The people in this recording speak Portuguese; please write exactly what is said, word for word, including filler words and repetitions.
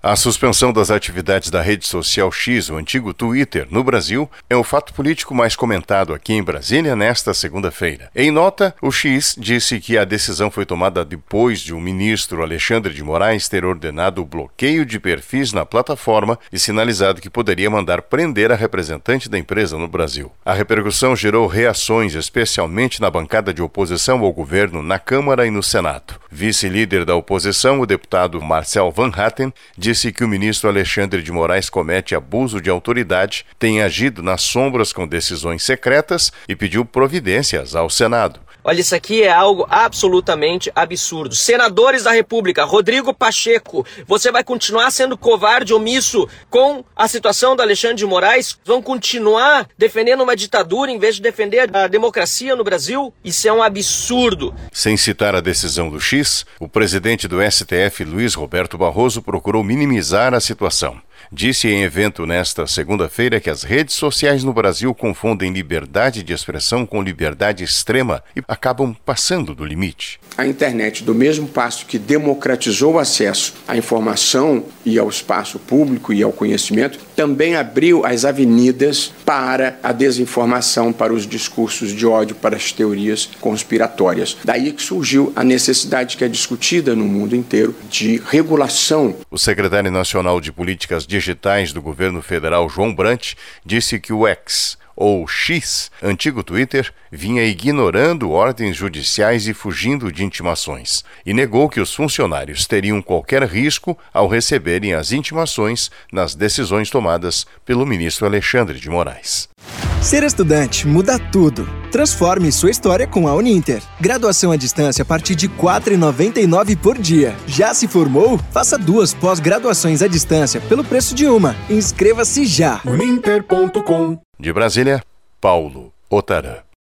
A suspensão das atividades da rede social X, o antigo Twitter, no Brasil, é o fato político mais comentado aqui em Brasília nesta segunda-feira. Em nota, o X disse que a decisão foi tomada depois de o ministro Alexandre de Moraes ter ordenado o bloqueio de perfis na plataforma e sinalizado que poderia mandar prender a representante da empresa no Brasil. A repercussão gerou reações, especialmente na bancada de oposição ao governo na Câmara e no Senado. Vice-líder da oposição, o deputado Marcel Van Hatten, disse que o ministro Alexandre de Moraes comete abuso de autoridade, tem agido nas sombras com decisões secretas e pediu providências ao Senado. Olha, isso aqui é algo absolutamente absurdo. Senadores da República, Rodrigo Pacheco, você vai continuar sendo covarde, omisso com a situação do Alexandre de Moraes? Vão continuar defendendo uma ditadura em vez de defender a democracia no Brasil? Isso é um absurdo. Sem citar a decisão do X, o presidente do S T F, Luiz Roberto Barroso, procurou minimizar a situação. Disse em evento nesta segunda-feira que as redes sociais no Brasil confundem liberdade de expressão com liberdade extrema e acabam passando do limite. A internet, do mesmo passo que democratizou o acesso à informação e ao espaço público e ao conhecimento, também abriu as avenidas para a desinformação, para os discursos de ódio, para as teorias conspiratórias. Daí que surgiu a necessidade que é discutida no mundo inteiro de regulação. O secretário nacional de Políticas Digitais do governo federal, João Brant, disse que o X, ou X, antigo Twitter, vinha ignorando ordens judiciais e fugindo de intimações, e negou que os funcionários teriam qualquer risco ao receberem as intimações nas decisões tomadas pelo ministro Alexandre de Moraes. Ser estudante muda tudo. Transforme sua história com a Uninter. Graduação à distância a partir de quatro reais e noventa e nove centavos por dia. Já se formou? Faça duas pós-graduações à distância pelo preço de uma. Inscreva-se já. uninter ponto com. De Brasília, Paulo Otarã.